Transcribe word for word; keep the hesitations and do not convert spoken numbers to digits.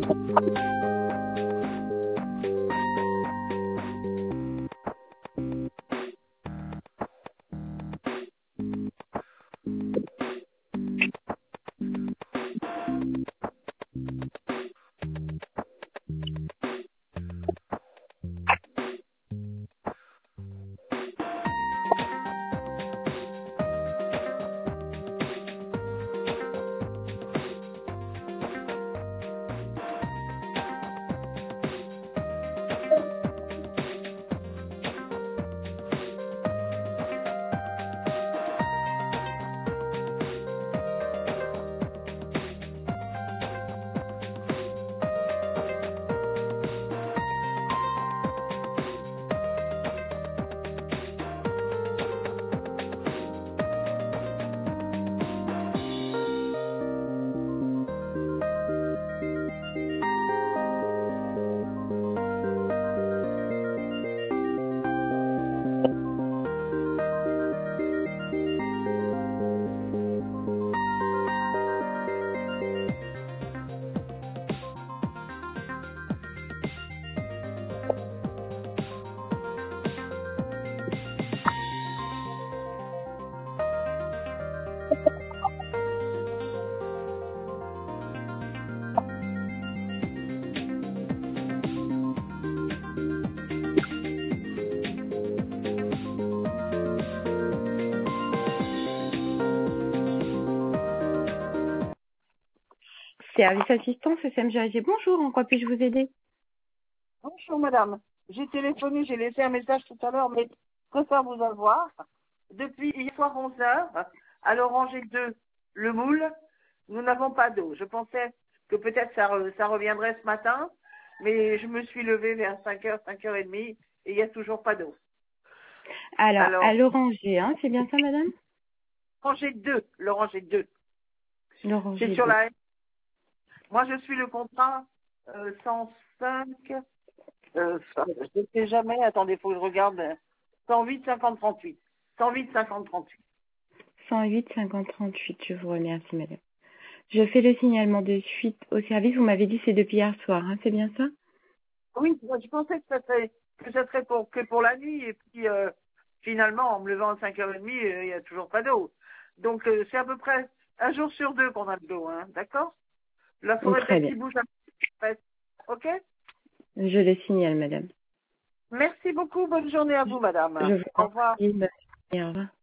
Service assistance S M G A G, bonjour, en quoi puis-je vous aider? Bonjour madame, j'ai téléphoné, j'ai laissé un message tout à l'heure, mais je préfère vous avoir. Depuis hier soir onze heures, à l'Oranger deux, le Moule, nous n'avons pas d'eau. Je pensais que peut-être ça, re- ça reviendrait ce matin, mais je me suis levée vers cinq heures, cinq heures trente et il n'y a toujours pas d'eau. Alors, à Alors, l'Oranger, hein, c'est bien ça, madame? l'Oranger deux, l'Oranger deux, c'est L'Oranger sur deux. la... Moi je suis le contrat euh, cent cinq, euh, je ne sais jamais, attendez, il faut que je regarde, cent huit cinquante trente-huit. cent huit cinquante trente-huit. cent huit cinquante trente-huit, je vous remercie, madame. Je fais le signalement de suite au service. Vous m'avez dit c'est depuis hier soir, hein, c'est bien ça? Oui, moi, je pensais que ça serait, que ça serait pour, que pour la nuit, et puis euh, finalement, en me levant à cinq heures trente, euh, il n'y a toujours pas d'eau. Donc euh, c'est à peu près un jour sur deux qu'on a de l'eau, hein, d'accord? La Oh, forêt très peut-être bien. qui bouge un peu. Ok? Je le signale, madame. Merci beaucoup, bonne journée à Je, vous, madame. je vous Au en revoir. prie, bonne journée, au revoir.